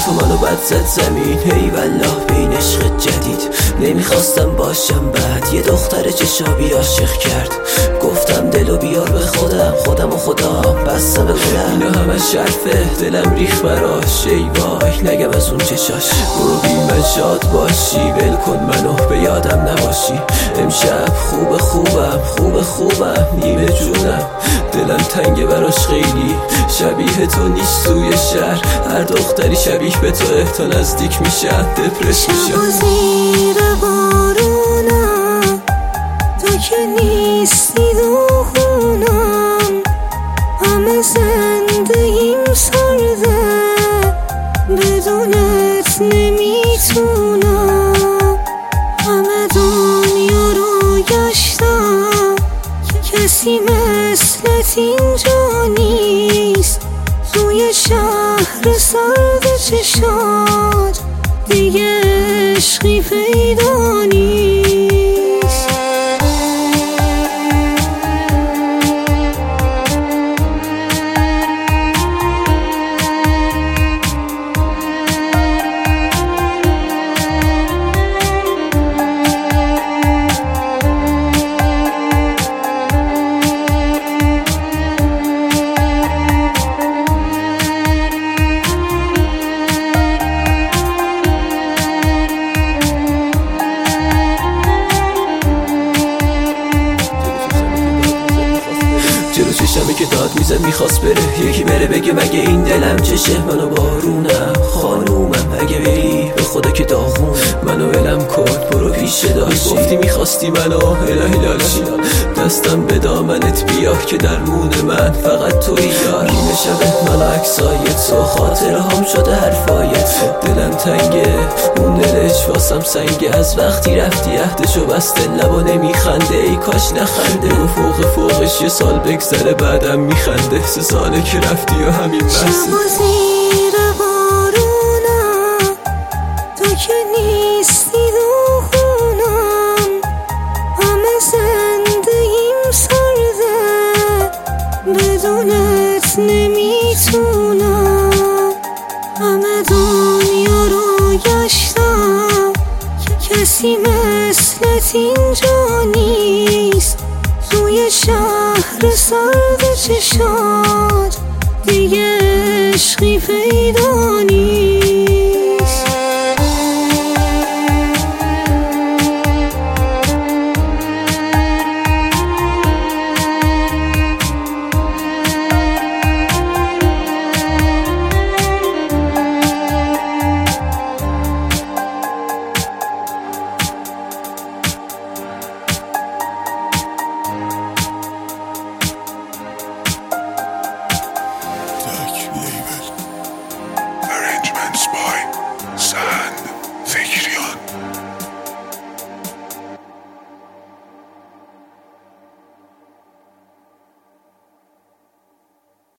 تو منو بد زد زمین. هی والله به این عشق جدید نمیخواستم باشم بعد. یه دختر چشابی عاشق کرد، گفتم دلو بیار به خودم و خدام بستم به گلم. اینا همه شرفه، دلم ریخ براش. ای وای نگم از اون چشاش. برو بی من شاد باشی، ول کن منو به یادم نباشی. امشب خوبم نیمه جونم. دلم تنگه براش خیلی، شبیه تو نیست توی شهر. هر دختری شبیه به توه، تا نزدیک میشن دپرس میشن. شب و زیر بارونم، تو که نیستی دوخونم. همه زندگیم سرده، بدونت نمیتونم. همه دنیا رو گشتم، کسی مثلت اینجا نیست. توی شهر سرد چشات دیگه عشقی پیدا نیست. جلو چشمه که داد میزد میخواست بره، یکی بره بگه مگه این دلم چشه. منو بارونم خانومم، اگه بری به خدا که داغون. منو ولم کن برو پیش داشتی، گفتی میخواستی منو الهی لاشی. دستم به دامنت بیا که درمون من فقط توی یار. این شبه من عکسای تو، خاطره هم شده حرفای تو. دلم تنگه اون دلش واسم سنگه، از وقتی رفتی عهدشو بسته لبا نمیخنده. ای کاش نخنده، و فوقش یه سال بگذره بعدم میخنده. 3 ساله که رفتی و همین بسته. شب و زیر بارونم، تو که نیستی دوخونم. همه زندگیم سرده، بدونت نمیتونم. همه دنیا رو گشتم، کسی مثلت اینجا نیست. توی شهر سرد چشات دیگه عشقی پیدا نیست.